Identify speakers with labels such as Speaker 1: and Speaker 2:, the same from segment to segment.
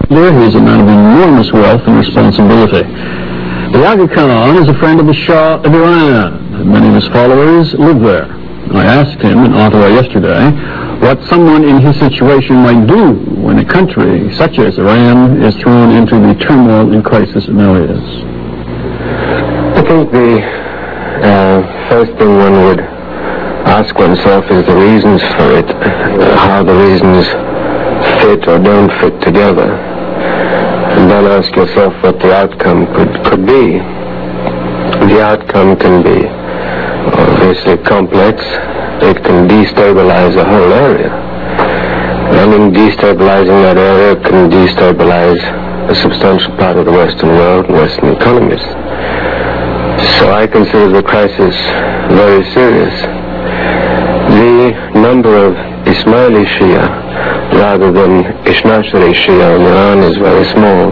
Speaker 1: leader. He is a man of enormous wealth and responsibility. The Aga Khan is a friend of the Shah of Iran. Many of his followers live there. I asked him in Ottawa yesterday what someone in his situation might do when a country such as Iran is thrown into the turmoil and crisis it now is.
Speaker 2: I think the first thing one would ask oneself is the reasons for it, how the reasons fit or don't fit together, and then ask yourself what the outcome could be. The outcome can be obviously complex. It can destabilize a whole area, and in destabilizing that area can destabilize a substantial part of the Western world and Western economies. So I consider the crisis very serious. The number of Ismaili Shia rather than Ishnashari Shia in Iran is very small.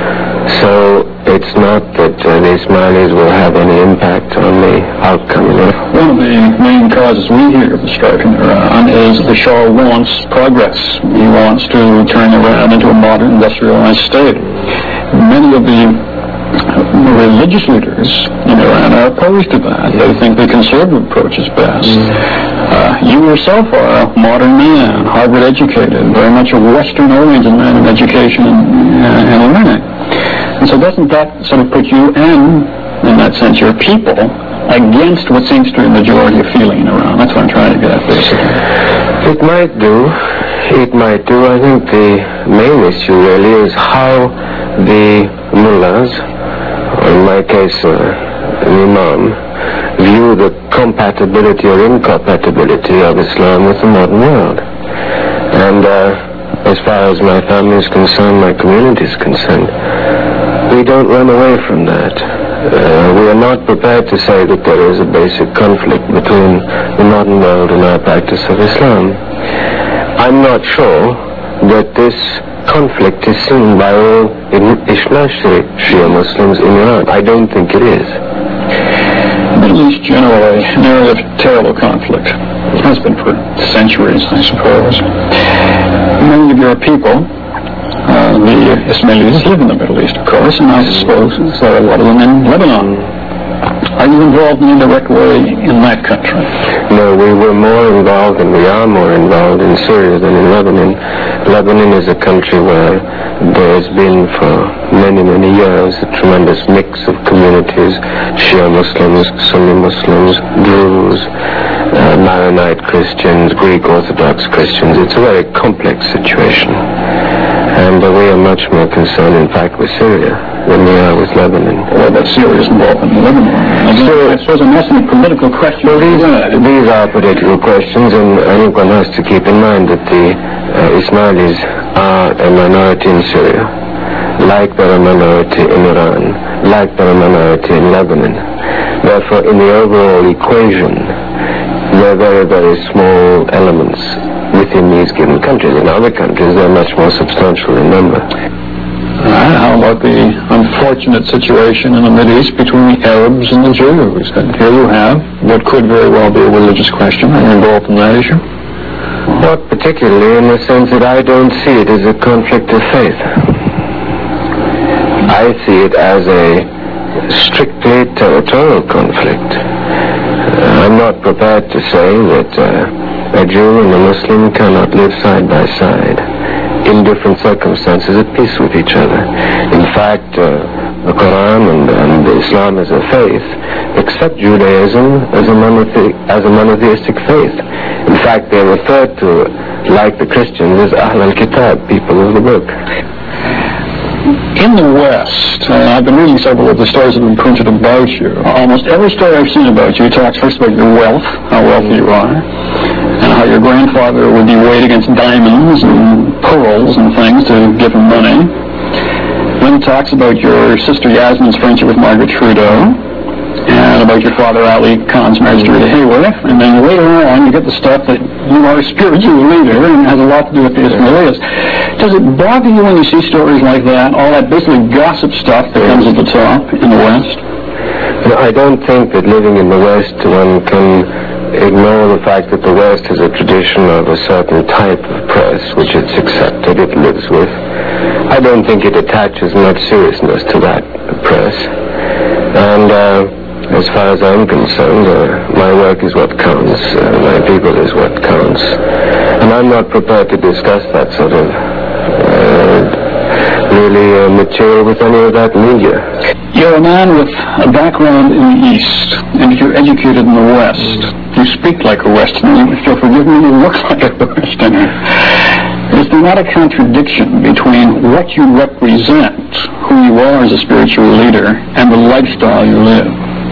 Speaker 2: So it's not that the Ismailis will have any impact on the outcome.
Speaker 1: One of the main causes we hear of the strife in Iran is the Shah wants progress. He wants to turn Iran into a modern industrialized state. Many of the religious leaders in Iran are opposed to that. They think the conservative approach is best. You yourself are a modern man, Harvard educated, very much a Western-oriented man in education and learning. And so doesn't that sort of put you in that sense, your people, against what seems to be the majority of feeling in Iran? That's what I'm trying to get at, basically.
Speaker 2: It might do. It might do. I think the main issue really is how the mullahs, or in my case, an imam, view the compatibility or incompatibility of Islam with the modern world. And as far as my family is concerned, my community is concerned, we don't run away from that. We are not prepared to say that there is a basic conflict between the modern world and our practice of Islam. I'm not sure that this conflict is seen by all Ishnashri Shia Muslims in Iran. I don't think it is.
Speaker 1: The Middle East generally an area of terrible conflict. It has been for centuries, I suppose. Many of your people, the Ismailis, live in the Middle East, of course, and I suppose there are a lot of them in Lebanon. Are you involved in a direct way in that country?
Speaker 2: No, we were more involved, and we are more involved in Syria than in Lebanon. Lebanon is a country where there has been for many, many years a tremendous mix of communities, Shia Muslims, Sunni Muslims, Druze, Maronite Christians, Greek Orthodox Christians. It's a very complex situation. And we are much more concerned, in fact, with Syria than we are with Lebanon.
Speaker 1: Well, that Syria's involved in Lebanon. I suppose I'm asking a political question.
Speaker 2: Well, these are political questions, and I think one has to keep in mind that the Ismailis are a minority in Syria, like they're a minority in Iran, like they're a minority in Lebanon. Therefore, in the overall equation, they're very, very small elements within these given countries. In other countries, they're much more substantial in number.
Speaker 1: How about the unfortunate situation in the Mideast between the Arabs and the Jews? And here you have what could very well be a religious question. Are you involved in that issue?
Speaker 2: Not particularly, in the sense that I don't see it as a conflict of faith. I see it as a strictly territorial conflict. I'm not prepared to say that a Jew and a Muslim cannot live side by side in different circumstances at peace with each other. In fact, the Quran and Islam as a faith accept Judaism as a monotheistic faith. In fact, they are referred to, like the Christians, as Ahl al-Kitab, people of the book.
Speaker 1: In the West, I've been reading several of the stories that have been printed about you. Almost every story I've seen about you talks first about your wealth, how wealthy you are, and how your grandfather would be weighed against diamonds and pearls and things to give him money. Then it talks about your sister Yasmin's friendship with Margaret Trudeau, and about your father Ali Khan's marriage to Rita Hayworth, and then later on you get the stuff that you are a spiritual leader and has a lot to do with the Ismailis. Does it bother you when you see stories like that, all that basically gossip stuff that comes at the top in the West?
Speaker 2: No, I don't think that living in the West one can ignore the fact that the West has a tradition of a certain type of press which it's accepted, it lives with. I don't think it attaches much seriousness to that press. And as far as I'm concerned, my work is what counts. My people is what counts. And I'm not prepared to discuss that sort of really material with any of that media.
Speaker 1: You're a man with a background in the East, and you're educated in the West. You speak like a Westerner. If you'll forgive me, you look like a Westerner. Is there not a contradiction between what you represent, who you are as a spiritual leader, and the lifestyle you live?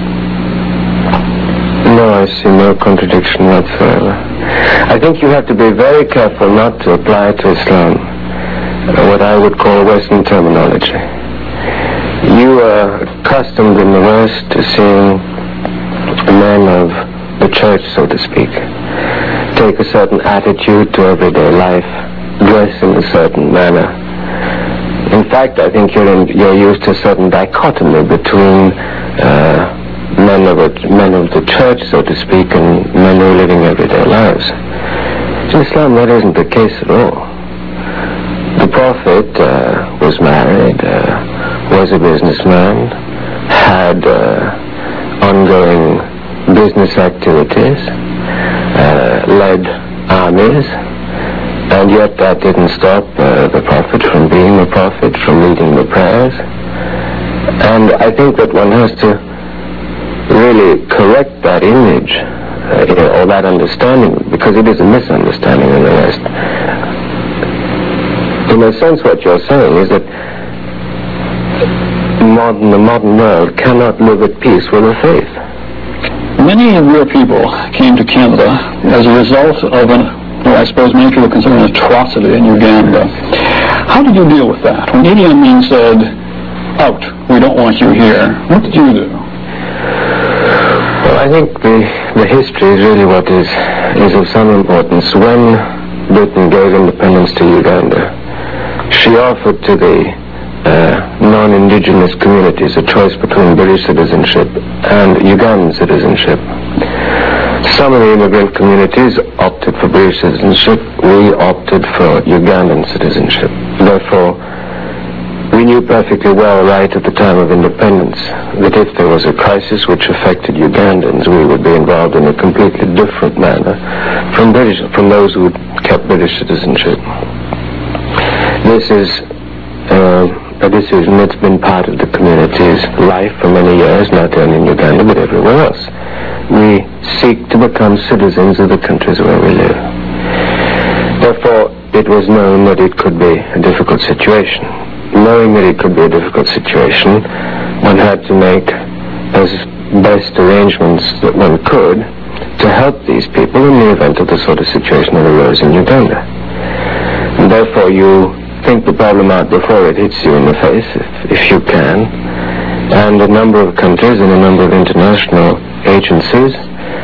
Speaker 2: No, I see no contradiction whatsoever. I think you have to be very careful not to apply to Islam what I would call Western terminology. You are accustomed in the West to seeing men of the church, so to speak, take a certain attitude to everyday life, dress in a certain manner. In fact, I think you're used to a certain dichotomy between men of the church, so to speak, and men who are living everyday lives. In Islam, that isn't the case at all. The Prophet was married, was a businessman, had ongoing business activities, led armies, and yet that didn't stop the Prophet from being the Prophet, from leading the prayers. And I think that one has to really correct that image, or that understanding, because it is a misunderstanding in the West. In a sense, what you're saying is that the modern world cannot live at peace with her faith.
Speaker 1: Many of your people came to Canada as a result of I suppose many people consider an atrocity in Uganda. How did you deal with that? When Idi Amin said, out, we don't want you here, what did you do?
Speaker 2: Well, I think the history is really what is of some importance. When Britain gave independence to Uganda, she offered to the non-indigenous communities a choice between British citizenship and Ugandan citizenship. Some of the immigrant communities opted for British citizenship. We opted for Ugandan citizenship. Therefore, we knew perfectly well right at the time of independence that if there was a crisis which affected Ugandans, we would be involved in a completely different manner from those who kept British citizenship. This is a decision that's been part of the community's life for many years, not only in Uganda but everywhere else. We seek to become citizens of the countries where we live. Therefore, it was known that it could be a difficult situation. Knowing that it could be a difficult situation, one had to make as best arrangements that one could to help these people in the event of the sort of situation that arose in Uganda. And therefore, you think the problem out before it hits you in the face, if you can. And a number of countries and a number of international agencies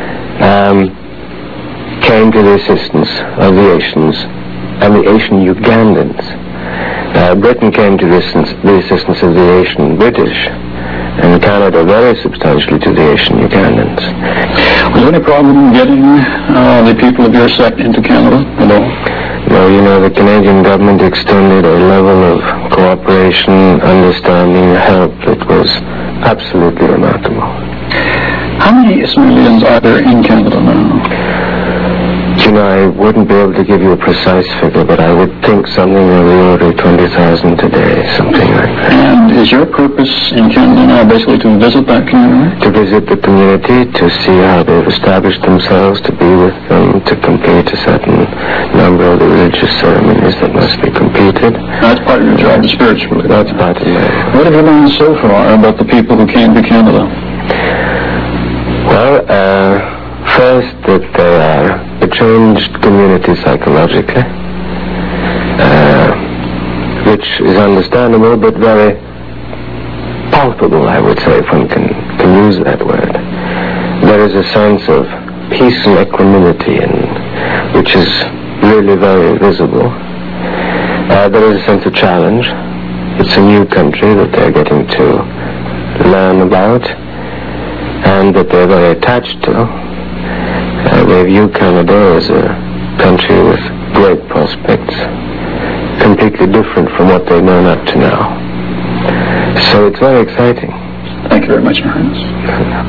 Speaker 2: came to the assistance of the Asians and the Asian Ugandans. Britain came to the assistance of the Asian British, and Canada very substantially to the Asian Ugandans.
Speaker 1: Was there any problem getting the people of your sect into Canada at all?
Speaker 2: No, the Canadian government extended a level of cooperation, understanding, help that was absolutely remarkable.
Speaker 1: How many Ismailians are there in Canada now?
Speaker 2: I wouldn't be able to give you a precise figure, but I would think something of the order of 20,000 today, something like that.
Speaker 1: And is your purpose in Canada now basically to visit that community?
Speaker 2: To visit the community, to see how they've established themselves, to be with them, to complete a certain number of the religious ceremonies that must be completed.
Speaker 1: That's part of your job spiritually.
Speaker 2: That's part of it.
Speaker 1: What have you learned so far about the people who came to Canada?
Speaker 2: Well, first that they are a changed community psychologically, which is understandable but very palpable, I would say, if one can use that word. There is a sense of peace and equanimity which is really very visible. There is a sense of challenge. It's a new country that they're getting to learn about and that they're very attached to. They view Canada as a country with great prospects, completely different from what they've known up to now. So it's very exciting.
Speaker 1: Thank you very much, Your Highness.